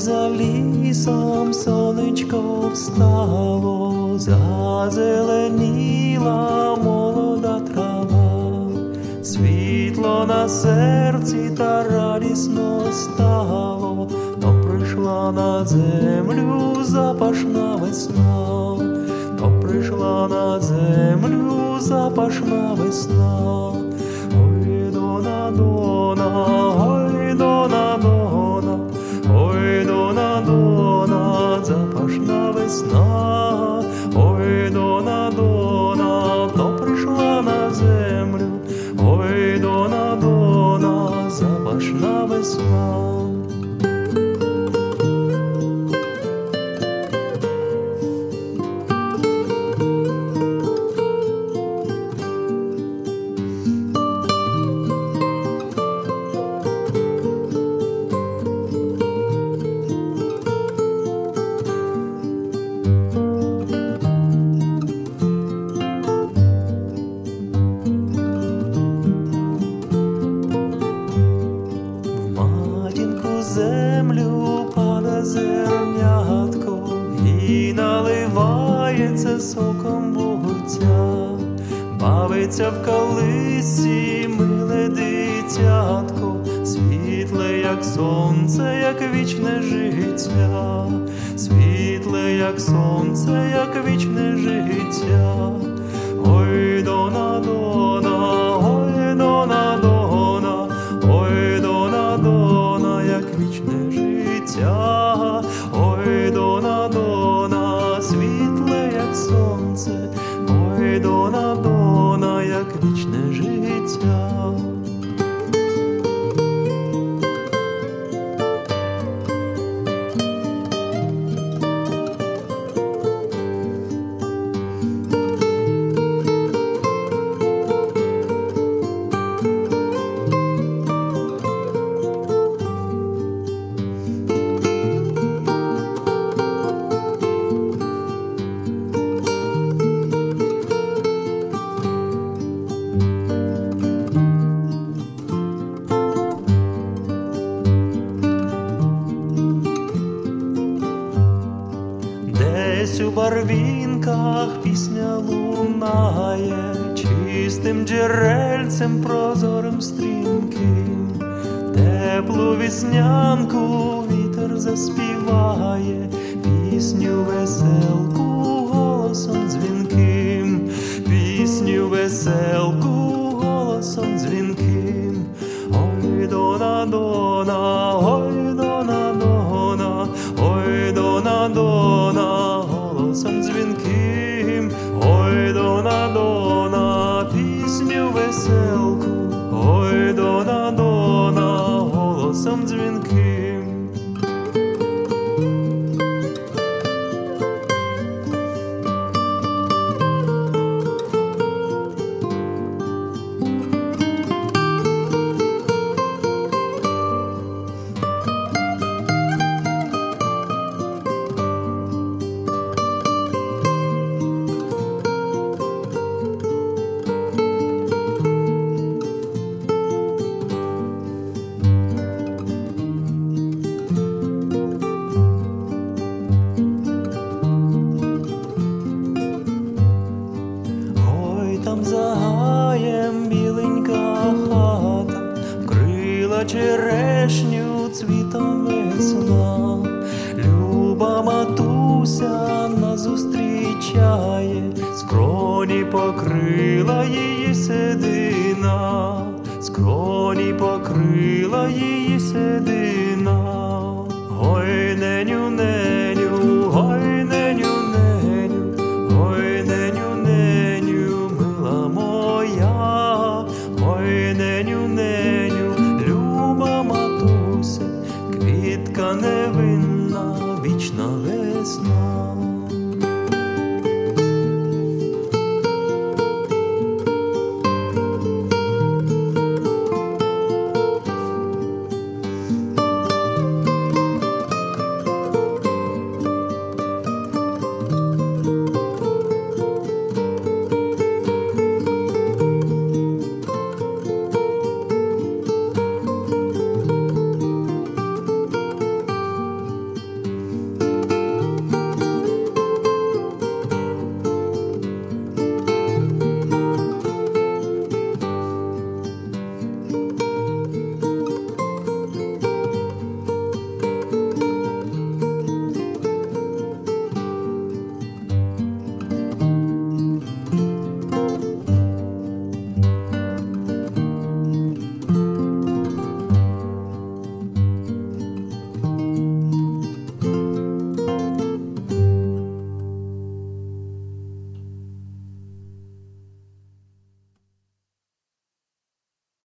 за лісом сонечко встало, зазеленіла молода трава, світло на серці та радісно стало, то прийшла на землю запашна весна, то прийшла на землю запашна весна. Ой, дона, дона, ой, дона, дона, ой, дона, дона, запашна весна, ой, дона, дона, то прийшла на землю, ой, дона, дона, запашна весна. Землю пада зернятко і наливається соком буття, бавиться в калисі миле дитятко, світле, як сонце, як вічне життя, світле, як сонце, як вічне життя. Ой, дона, дона, ой, дона, дона, ой, дона, дона, як вічне життя, ой, дона, дона, світле, як сонце, ой, дона, дона, як вічне життя. Десь у барвінках пісня лунає, чистим джерельцем прозорим стрімким, теплу віснянку вітер заспіває, пісню веселку голосом дзвінким, пісню веселку голосом дзвінким. Ой, дона, дона, ой, дона, дона, ой, дона, дона, голосом дзвінким, ой, дона, дона, пісню веселку, ой, дона, дона, голосом дзвінким. Там за гаєм біленька хата, вкрила черешню цвітом весна. Люба матуся нас зустрічає, скроні покрила її седина, скроні покрила її седина. Ой, неню,